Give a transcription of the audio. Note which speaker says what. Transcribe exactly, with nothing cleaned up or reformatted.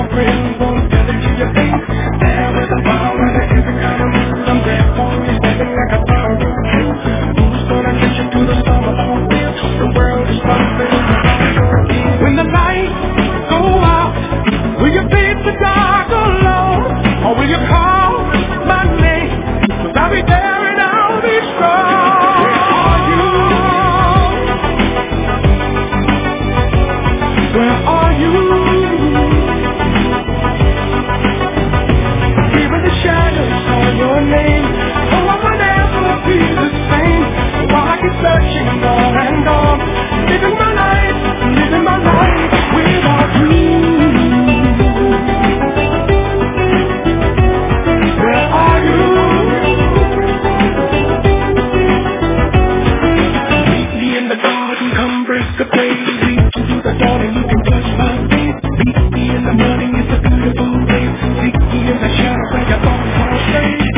Speaker 1: my friends won't tell it to your face. There with a power and every kind of mood. I'm there for you, stepping like a power rocket. Who's gonna get you through the storm of all this? The world is bumping around your ears. When the lights go out, will you face the dark alone? Or will you call my name? 'Cause I'll be there and I'll be strong. Where are you? Even the shadows call your name. Oh, I will never be the same. While I keep searching on and on, living my life, living my life without you. Where are you? Meet me in the garden, come break the break. Lead you to the dawn and you can touch my face. Meet me in the morning, it's a beautiful day. Meet me in the shadow where your thoughts are straight.